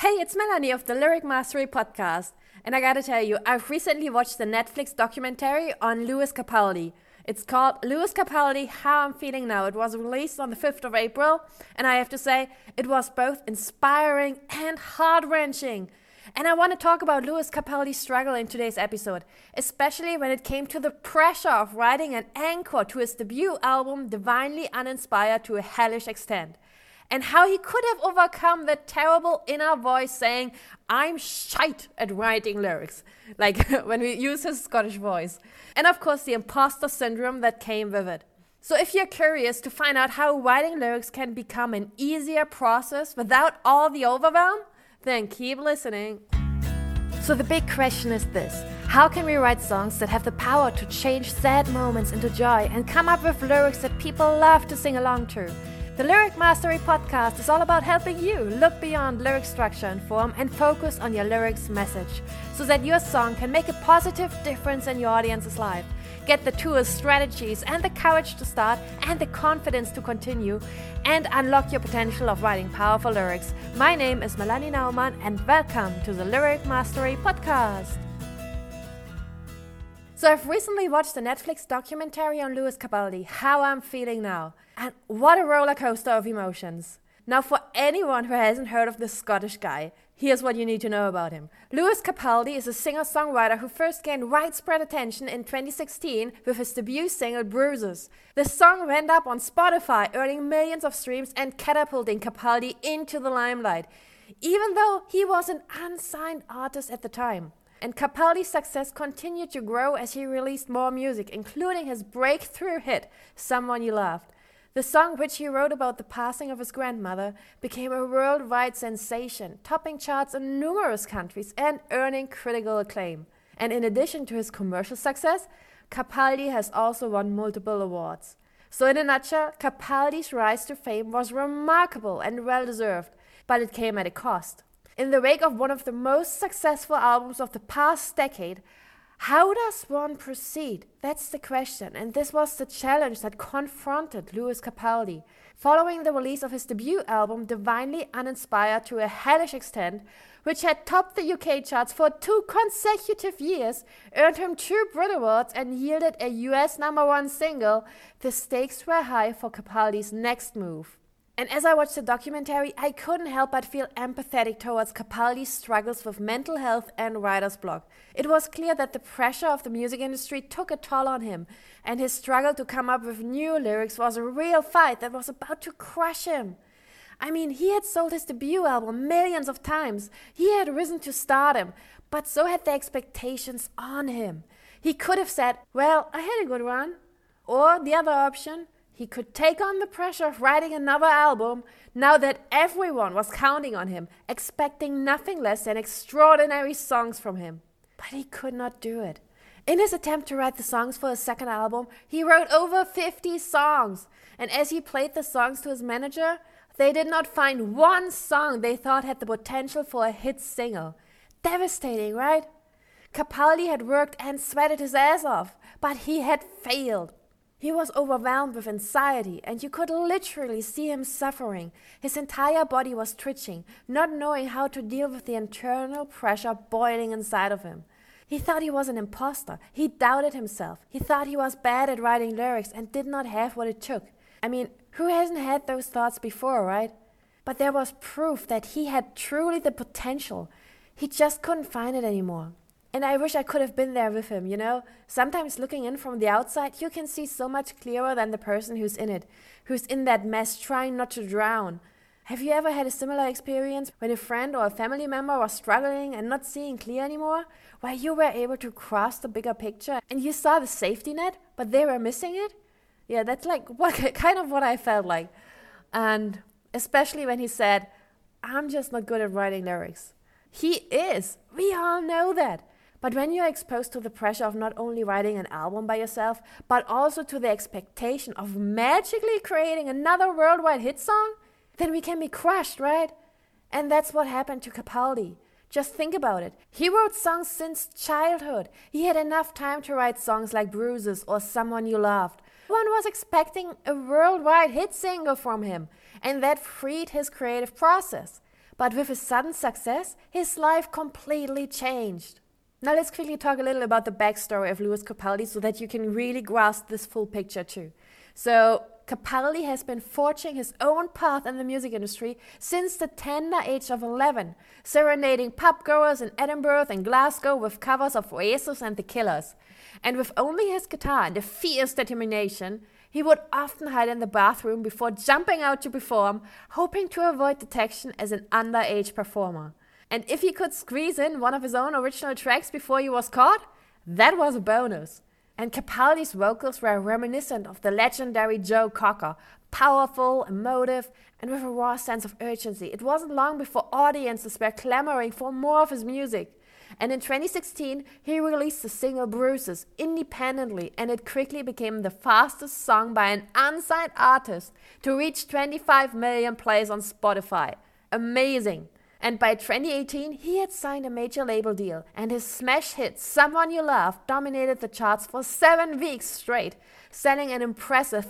Hey, it's Melanie of the Lyric Mastery Podcast. And I gotta tell you, I've recently watched the Netflix documentary on Lewis Capaldi. It's called Lewis Capaldi, How I'm Feeling Now. It was released on the 5th of April, and I have to say, it was both inspiring and heart-wrenching. And I want to talk about Lewis Capaldi's struggle in today's episode, especially when it came to the pressure of writing an encore to his debut album, Divinely Uninspired, to a hellish extent. And how he could have overcome the terrible inner voice saying, I'm shite at writing lyrics, like when we use his Scottish voice. And of course the imposter syndrome that came with it. So if you're curious to find out how writing lyrics can become an easier process without all the overwhelm, then keep listening. So the big question is this: how can we write songs that have the power to change sad moments into joy and come up with lyrics that people love to sing along to? The Lyric Mastery Podcast is all about helping you look beyond lyric structure and form and focus on your lyrics message so that your song can make a positive difference in your audience's life. Get the tools, strategies, and the courage to start and the confidence to continue and unlock your potential of writing powerful lyrics. My name is Melanie Naumann and welcome to the Lyric Mastery Podcast. So I've recently watched the Netflix documentary on Lewis Capaldi, How I'm Feeling Now. And what a roller coaster of emotions. Now for anyone who hasn't heard of this Scottish guy, here's what you need to know about him. Lewis Capaldi is a singer-songwriter who first gained widespread attention in 2016 with his debut single Bruises. The song went up on Spotify, earning millions of streams and catapulting Capaldi into the limelight, even though he was an unsigned artist at the time. And Capaldi's success continued to grow as he released more music, including his breakthrough hit, Someone You Loved. The song, which he wrote about the passing of his grandmother, became a worldwide sensation, topping charts in numerous countries and earning critical acclaim. And in addition to his commercial success, Capaldi has also won multiple awards. So in a nutshell, Capaldi's rise to fame was remarkable and well-deserved, but it came at a cost. In the wake of one of the most successful albums of the past decade, how does one proceed? That's the question, and this was the challenge that confronted Lewis Capaldi. Following the release of his debut album, Divinely Uninspired, to a hellish extent, which had topped the UK charts for 2 consecutive years, earned him 2 Brit Awards, and yielded a US #1 single, the stakes were high for Capaldi's next move. And as I watched the documentary, I couldn't help but feel empathetic towards Capaldi's struggles with mental health and writer's block. It was clear that the pressure of the music industry took a toll on him, and his struggle to come up with new lyrics was a real fight that was about to crush him. I mean, he had sold his debut album millions of times. He had risen to stardom, but so had the expectations on him. He could have said, well, I had a good run. Or the other option, he could take on the pressure of writing another album now that everyone was counting on him, expecting nothing less than extraordinary songs from him. But he could not do it. In his attempt to write the songs for his second album, he wrote over 50 songs. And as he played the songs to his manager, they did not find one song they thought had the potential for a hit single. Devastating, right? Capaldi had worked and sweated his ass off, but he had failed. He was overwhelmed with anxiety, and you could literally see him suffering. His entire body was twitching, not knowing how to deal with the internal pressure boiling inside of him. He thought he was an imposter. He doubted himself. He thought he was bad at writing lyrics and did not have what it took. I mean, who hasn't had those thoughts before, right? But there was proof that he had truly the potential. He just couldn't find it anymore. And I wish I could have been there with him, you know? Sometimes looking in from the outside, you can see so much clearer than the person who's in it, who's in that mess, trying not to drown. Have you ever had a similar experience when a friend or a family member was struggling and not seeing clear anymore? Where you were able to cross the bigger picture and you saw the safety net, but they were missing it? Yeah, that's like what I felt like. And especially when he said, I'm just not good at writing lyrics. He is. We all know that. But when you're exposed to the pressure of not only writing an album by yourself, but also to the expectation of magically creating another worldwide hit song, then we can be crushed, right? And that's what happened to Capaldi. Just think about it. He wrote songs since childhood. He had enough time to write songs like Bruises or Someone You Loved. One was expecting a worldwide hit single from him, and that freed his creative process. But with his sudden success, his life completely changed. Now let's quickly talk a little about the backstory of Lewis Capaldi so that you can really grasp this full picture too. So Capaldi has been forging his own path in the music industry since the tender age of 11, serenading pubgoers in Edinburgh and Glasgow with covers of Oasis and The Killers. And with only his guitar and a fierce determination, he would often hide in the bathroom before jumping out to perform, hoping to avoid detection as an underage performer. And if he could squeeze in one of his own original tracks before he was caught, that was a bonus. And Capaldi's vocals were reminiscent of the legendary Joe Cocker, powerful, emotive, and with a raw sense of urgency. It wasn't long before audiences were clamoring for more of his music. And in 2016, he released the single Bruises independently, and it quickly became the fastest song by an unsigned artist to reach 25 million plays on Spotify. Amazing! And by 2018, he had signed a major label deal, and his smash hit Someone You Love dominated the charts for 7 weeks straight, selling an impressive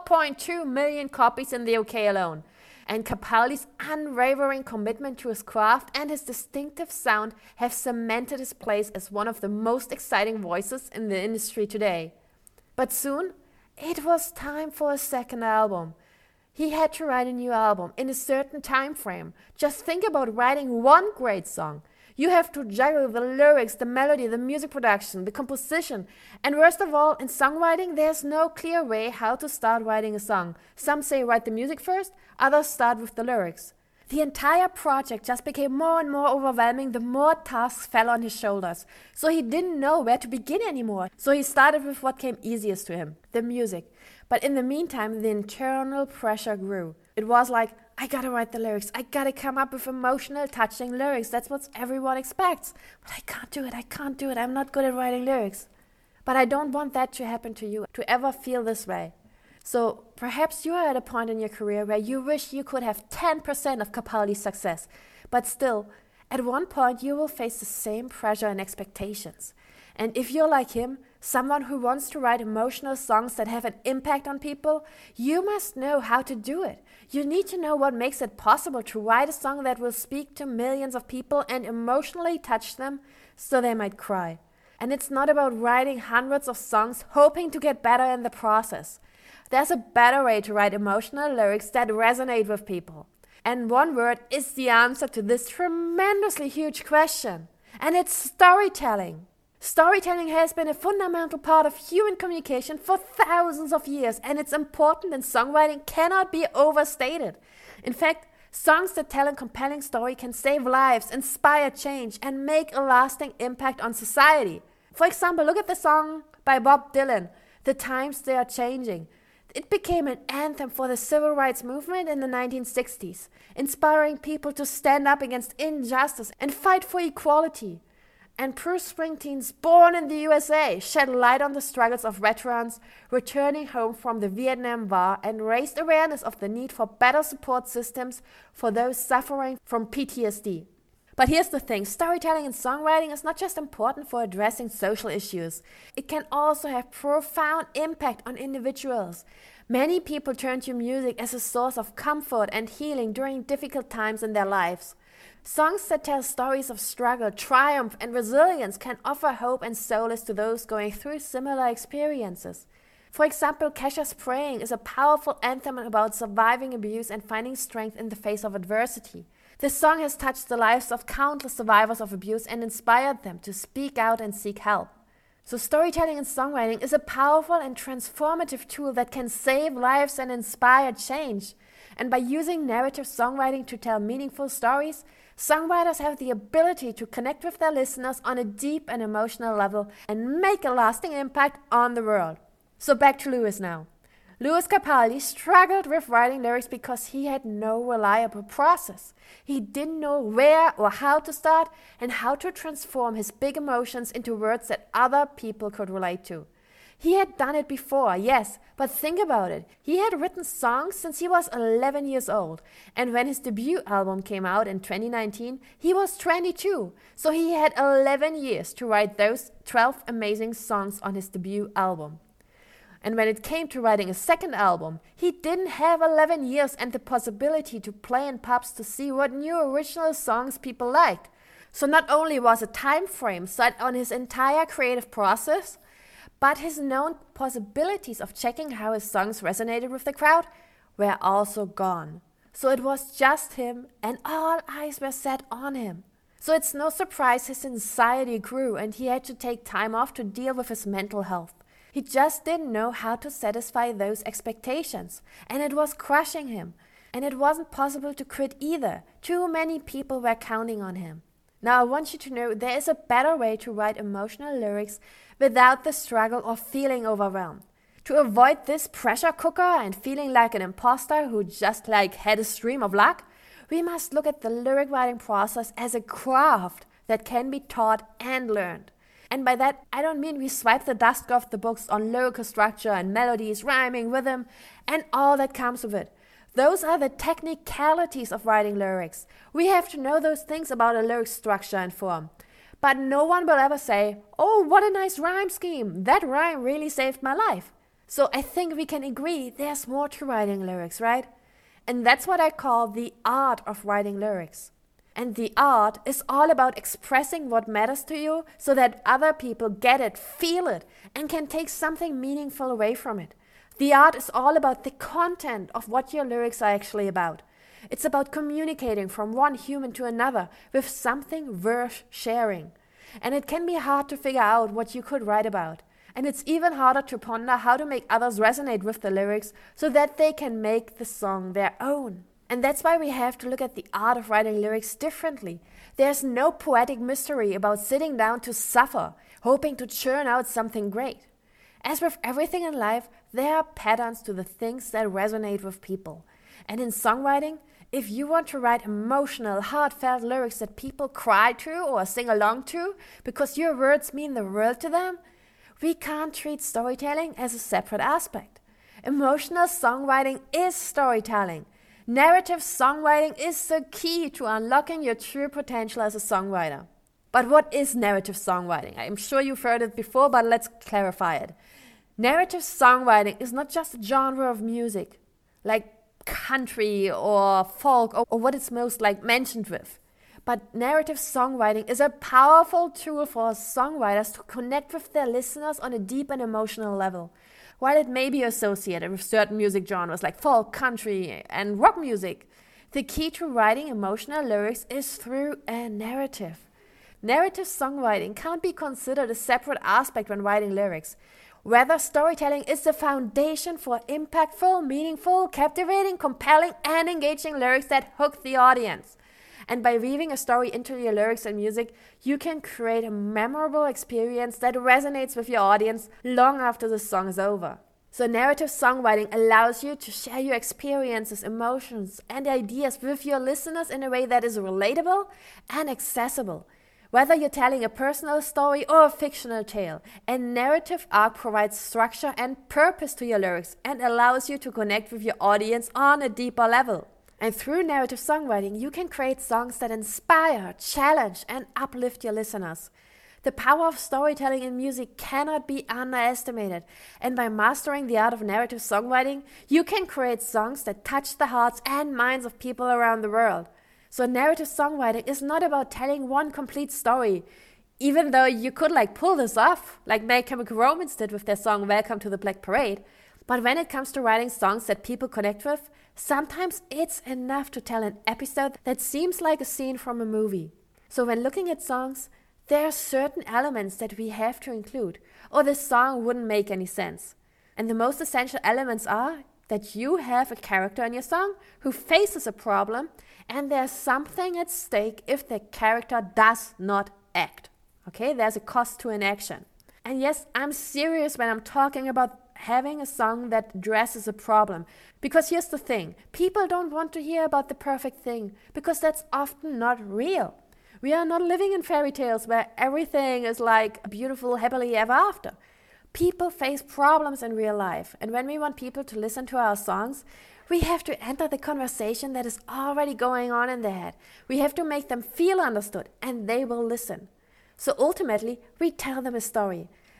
4.2 million copies in the UK alone. And Capaldi's unwavering commitment to his craft and his distinctive sound have cemented his place as one of the most exciting voices in the industry today. But soon, it was time for a second album. He had to write a new album in a certain time frame. Just think about writing one great song. You have to juggle the lyrics, the melody, the music production, the composition. And worst of all, in songwriting, there's no clear way how to start writing a song. Some say write the music first, others start with the lyrics. The entire project just became more and more overwhelming the more tasks fell on his shoulders. So he didn't know where to begin anymore. So he started with what came easiest to him, the music. But in the meantime, the internal pressure grew. It was like, I gotta write the lyrics. I gotta come up with emotional, touching lyrics. That's what everyone expects. But I can't do it. I'm not good at writing lyrics. But I don't want that to happen to you, to ever feel this way. So perhaps you are at a point in your career where you wish you could have 10% of Capaldi's success. But still, at one point you will face the same pressure and expectations. And if you're like him, someone who wants to write emotional songs that have an impact on people, you must know how to do it. You need to know what makes it possible to write a song that will speak to millions of people and emotionally touch them so they might cry. And it's not about writing hundreds of songs hoping to get better in the process. There's a better way to write emotional lyrics that resonate with people. And one word is the answer to this tremendously huge question. And it's storytelling. Storytelling has been a fundamental part of human communication for thousands of years, and its importance in songwriting cannot be overstated. In fact, songs that tell a compelling story can save lives, inspire change, and make a lasting impact on society. For example, look at the song by Bob Dylan, The Times They Are Changing. It became an anthem for the civil rights movement in the 1960s, inspiring people to stand up against injustice and fight for equality. And Bruce Springsteen's Born in the USA shed light on the struggles of veterans returning home from the Vietnam War and raised awareness of the need for better support systems for those suffering from PTSD. But here's the thing, storytelling and songwriting is not just important for addressing social issues. It can also have profound impact on individuals. Many people turn to music as a source of comfort and healing during difficult times in their lives. Songs that tell stories of struggle, triumph, and resilience can offer hope and solace to those going through similar experiences. For example, Kesha's Praying is a powerful anthem about surviving abuse and finding strength in the face of adversity. This song has touched the lives of countless survivors of abuse and inspired them to speak out and seek help. So storytelling and songwriting is a powerful and transformative tool that can save lives and inspire change. And by using narrative songwriting to tell meaningful stories, songwriters have the ability to connect with their listeners on a deep and emotional level and make a lasting impact on the world. So back to Lewis now. Lewis Capaldi struggled with writing lyrics because he had no reliable process. He didn't know where or how to start and how to transform his big emotions into words that other people could relate to. He had done it before, yes, but think about it. He had written songs since he was 11 years old, and when his debut album came out in 2019, he was 22. So he had 11 years to write those 12 amazing songs on his debut album. And when it came to writing a second album, he didn't have 11 years and the possibility to play in pubs to see what new original songs people liked. So not only was a time frame set on his entire creative process, but his known possibilities of checking how his songs resonated with the crowd were also gone. So it was just him, and all eyes were set on him. So it's no surprise his anxiety grew and he had to take time off to deal with his mental health. He just didn't know how to satisfy those expectations, and it was crushing him. And it wasn't possible to quit either. Too many people were counting on him. Now I want you to know there is a better way to write emotional lyrics without the struggle of feeling overwhelmed. To avoid this pressure cooker and feeling like an imposter who just had a stream of luck, we must look at the lyric writing process as a craft that can be taught and learned. And by that, I don't mean we swipe the dust off the books on lyrical structure and melodies, rhyming, rhythm, and all that comes with it. Those are the technicalities of writing lyrics. We have to know those things about a lyric structure and form. But no one will ever say, "Oh, what a nice rhyme scheme. That rhyme really saved my life." So I think we can agree there's more to writing lyrics, right? And that's what I call the art of writing lyrics. And the art is all about expressing what matters to you so that other people get it, feel it, and can take something meaningful away from it. The art is all about the content of what your lyrics are actually about. It's about communicating from one human to another with something worth sharing. And it can be hard to figure out what you could write about. And it's even harder to ponder how to make others resonate with the lyrics so that they can make the song their own. And that's why we have to look at the art of writing lyrics differently. There's no poetic mystery about sitting down to suffer, hoping to churn out something great. As with everything in life, there are patterns to the things that resonate with people. And in songwriting, if you want to write emotional, heartfelt lyrics that people cry to or sing along to because your words mean the world to them, we can't treat storytelling as a separate aspect. Emotional songwriting is storytelling. Narrative songwriting is the key to unlocking your true potential as a songwriter. But what is narrative songwriting? I'm sure you've heard it before, but let's clarify it. Narrative songwriting is not just a genre of music, like country or folk or what it's most mentioned with. But narrative songwriting is a powerful tool for songwriters to connect with their listeners on a deep and emotional level. While it may be associated with certain music genres like folk, country, and rock music, the key to writing emotional lyrics is through a narrative. Narrative songwriting can't be considered a separate aspect when writing lyrics. Rather, storytelling is the foundation for impactful, meaningful, captivating, compelling, and engaging lyrics that hook the audience. And by weaving a story into your lyrics and music, you can create a memorable experience that resonates with your audience long after the song is over. So narrative songwriting allows you to share your experiences, emotions, and ideas with your listeners in a way that is relatable and accessible. Whether you're telling a personal story or a fictional tale, a narrative arc provides structure and purpose to your lyrics and allows you to connect with your audience on a deeper level. And through narrative songwriting, you can create songs that inspire, challenge, and uplift your listeners. The power of storytelling in music cannot be underestimated, and by mastering the art of narrative songwriting, you can create songs that touch the hearts and minds of people around the world. So narrative songwriting is not about telling one complete story, even though you could pull this off, like My Chemical Romance did with their song Welcome to the Black Parade. But when it comes to writing songs that people connect with, sometimes it's enough to tell an episode that seems like a scene from a movie. So when looking at songs, there are certain elements that we have to include, or the song wouldn't make any sense. And the most essential elements are that you have a character in your song who faces a problem, and there's something at stake if the character does not act. Okay, there's a cost to inaction. And yes, I'm serious when I'm talking about having a song that addresses a problem. Because here's the thing, people don't want to hear about the perfect thing, because that's often not real. We are not living in fairy tales where everything is like beautiful, happily ever after. People face problems in real life, and when we want people to listen to our songs, we have to enter the conversation that is already going on in their head. We have to make them feel understood, and they will listen. So ultimately, we tell them a story.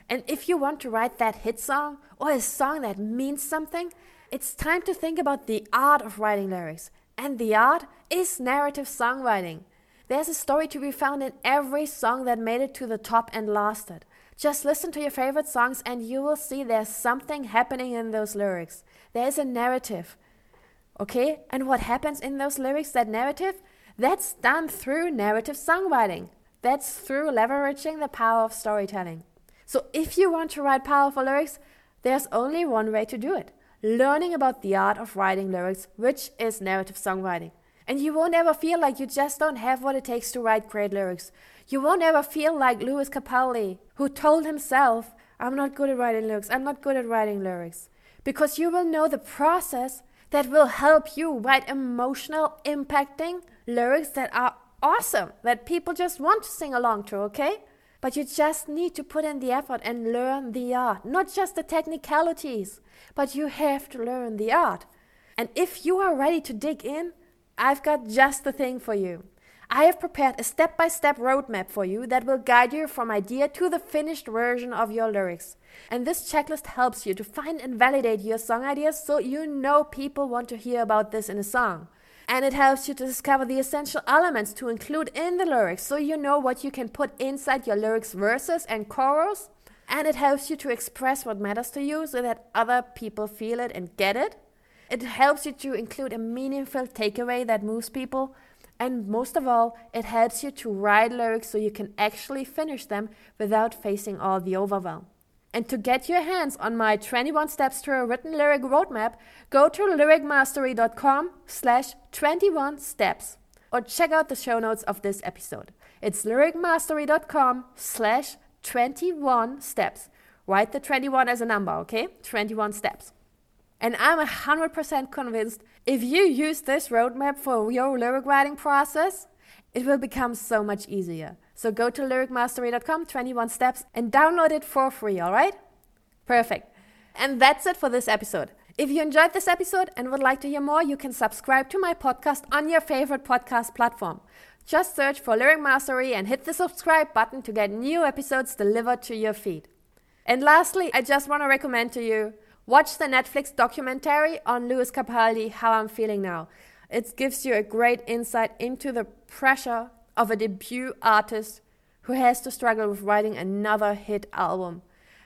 And if you want to write that hit song or a song that means something, it's time to think about the art of writing lyrics. And the art is narrative songwriting. There's a story to be found in every song that made it to the top and lasted. Just listen to your favorite songs and you will see there's something happening in those lyrics. There's a narrative. Okay? And what happens in those lyrics, that narrative? That's done through narrative songwriting. That's through leveraging the power of storytelling. So if you want to write powerful lyrics, there's only one way to do it. Learning about the art of writing lyrics, which is narrative songwriting. And you won't ever feel like you just don't have what it takes to write great lyrics. You won't ever feel like Lewis Capaldi, who told himself, I'm not good at writing lyrics, I'm not good at writing lyrics. Because you will know the process that will help you write emotional, impacting lyrics that are awesome, that people just want to sing along to, okay? But you just need to put in the effort and learn the art. Not just the technicalities, but you have to learn the art. And if you are ready to dig in, I've got just the thing for you. I have prepared a step-by-step roadmap for you that will guide you from idea to the finished version of your lyrics. And this checklist helps you to find and validate your song ideas so you know people want to hear about this in a song. And it helps you to discover the essential elements to include in the lyrics so you know what you can put inside your lyrics verses and chorus. And it helps you to express what matters to you so that other people feel it and get it. It helps you to include a meaningful takeaway that moves people. And most of all, it helps you to write lyrics so you can actually finish them without facing all the overwhelm. And to get your hands on my 21 steps to a written lyric roadmap, go to lyricmastery.com/21 steps or check out the show notes of this episode. It's lyricmastery.com/21 steps. Write the 21 as a number, okay? 21 steps. And I'm 100% convinced if you use this roadmap for your lyric writing process, it will become so much easier. So go to lyricmastery.com/21 steps and download it for free, alright? Perfect. And that's it for this episode. If you enjoyed this episode and would like to hear more, you can subscribe to my podcast on your favorite podcast platform. Just search for Lyric Mastery and hit the subscribe button to get new episodes delivered to your feed. And lastly, I just want to recommend to you, watch the Netflix documentary on Lewis Capaldi, How I'm Feeling Now. It gives you a great insight into the pressure of a debut artist who has to struggle with writing another hit album.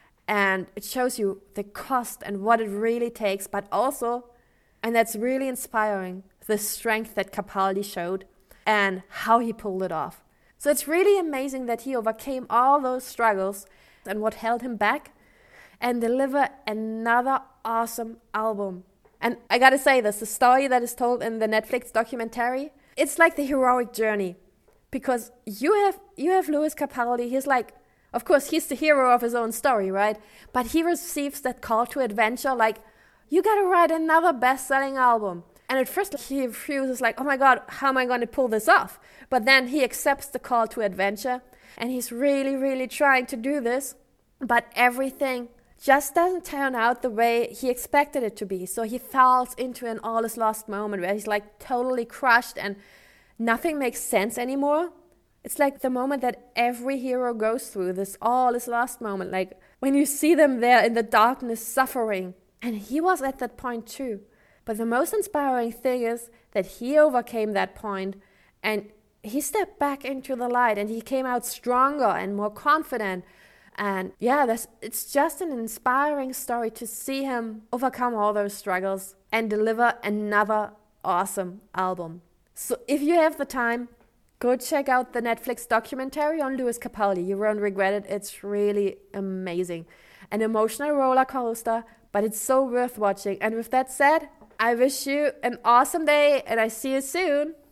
And it shows you the cost and what it really takes, but also, and that's really inspiring, the strength that Capaldi showed and how he pulled it off. So it's really amazing that he overcame all those struggles and what held him back and deliver another awesome album. And I gotta say this, the story that is told in the Netflix documentary, it's like the heroic journey. Because you have Lewis Capaldi, he's like, of course, he's the hero of his own story, right? But he receives that call to adventure, like, you gotta write another best-selling album. And at first he refuses, like, oh my God, how am I gonna pull this off? But then he accepts the call to adventure, and he's really, really trying to do this. But everything just doesn't turn out the way he expected it to be. So he falls into an all is lost moment where he's like totally crushed and nothing makes sense anymore. It's like the moment that every hero goes through, this all is lost moment. Like when you see them there in the darkness suffering. And he was at that point too. But the most inspiring thing is that he overcame that point and he stepped back into the light and he came out stronger and more confident. And yeah, it's just an inspiring story to see him overcome all those struggles and deliver another awesome album. So if you have the time, go check out the Netflix documentary on Lewis Capaldi. You won't regret it. It's really amazing. An emotional roller coaster, but it's so worth watching. And with that said, I wish you an awesome day and I see you soon.